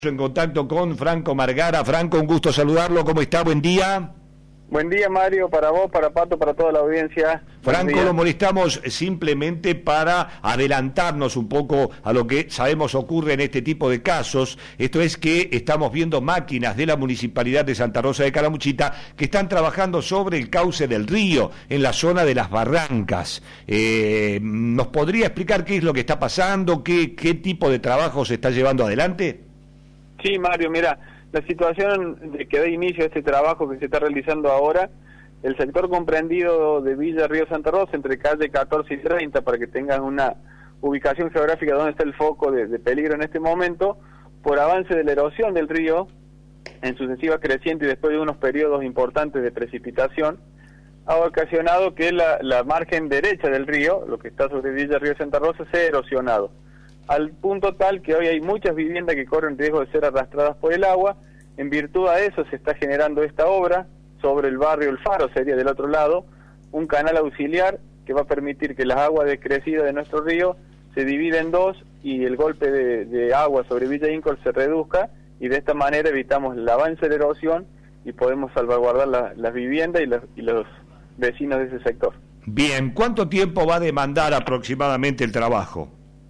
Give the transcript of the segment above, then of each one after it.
En contacto con Franco Margara. Franco, un gusto saludarlo. ¿Cómo está? Buen día. Buen día, Mario, para vos, para Pato, para toda la audiencia. Franco, lo molestamos simplemente para adelantarnos un poco a lo que sabemos ocurre en este tipo de casos. Esto es que estamos viendo máquinas de la Municipalidad de Santa Rosa de Calamuchita que están trabajando sobre el cauce del río, en la zona de las barrancas. ¿Nos podría explicar qué es lo que está pasando? ¿Qué tipo de trabajo se está llevando adelante? Sí, Mario, mira, la situación de que da inicio a este trabajo que se está realizando ahora, el sector comprendido de Villa Río Santa Rosa, entre calle 14 y 30, para que tengan una ubicación geográfica donde está el foco de peligro en este momento, por avance de la erosión del río, en sucesiva creciente y después de unos periodos importantes de precipitación, ha ocasionado que la margen derecha del río, lo que está sobre Villa Río Santa Rosa, se ha erosionado, al punto tal que hoy hay muchas viviendas que corren riesgo de ser arrastradas por el agua. En virtud a eso se está generando esta obra sobre el barrio El Faro, sería del otro lado, un canal auxiliar que va a permitir que las aguas decrecidas de nuestro río se divida en dos y el golpe de agua sobre Villa Incol se reduzca, y de esta manera evitamos el avance de la erosión y podemos salvaguardar las viviendas y los vecinos de ese sector. Bien, ¿cuánto tiempo va a demandar aproximadamente el trabajo?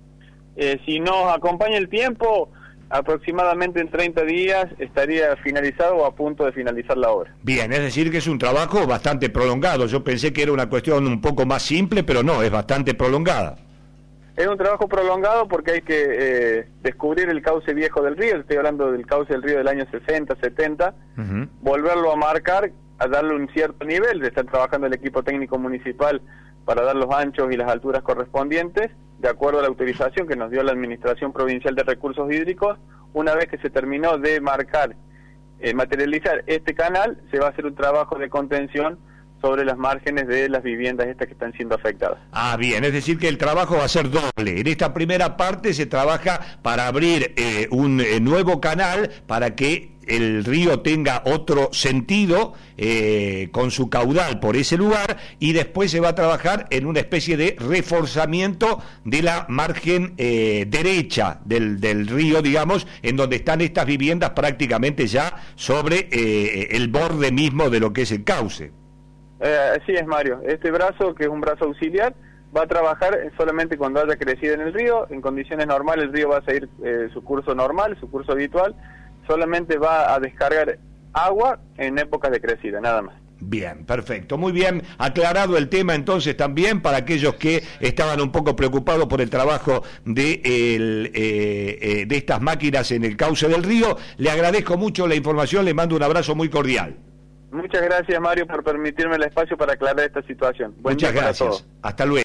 Si nos acompaña el tiempo, aproximadamente en 30 días estaría finalizado o a punto de finalizar la obra. Bien, es decir que es un trabajo bastante prolongado. Yo pensé que era una cuestión un poco más simple, pero no, es bastante prolongada. Es un trabajo prolongado porque hay que descubrir el cauce viejo del río. Estoy hablando del cauce del río del año 60, 70, volverlo a marcar, a darle un cierto nivel. Está trabajando el equipo técnico municipal para dar los anchos y las alturas correspondientes, de acuerdo a la autorización que nos dio la Administración Provincial de Recursos Hídricos. Una vez que se terminó de marcar, materializar este canal, se va a hacer un trabajo de contención sobre las márgenes de las viviendas estas que están siendo afectadas. Ah, bien, es decir que el trabajo va a ser doble. En esta primera parte se trabaja para abrir un nuevo canal para que el río tenga otro sentido con su caudal por ese lugar, y después se va a trabajar en una especie de reforzamiento de la margen derecha del río, digamos, en donde están estas viviendas prácticamente ya sobre el borde mismo de lo que es el cauce. Así es, Mario. Este brazo, que es un brazo auxiliar, va a trabajar solamente cuando haya crecido en el río. En condiciones normales el río va a seguir su curso normal, su curso habitual. Solamente va a descargar agua en épocas de crecida, nada más. Bien, perfecto, muy bien aclarado el tema entonces también para aquellos que estaban un poco preocupados por el trabajo de estas máquinas en el cauce del río. Le agradezco mucho la información, le mando un abrazo muy cordial. Muchas gracias, Mario, por permitirme el espacio para aclarar esta situación. Muchas gracias. Hasta luego.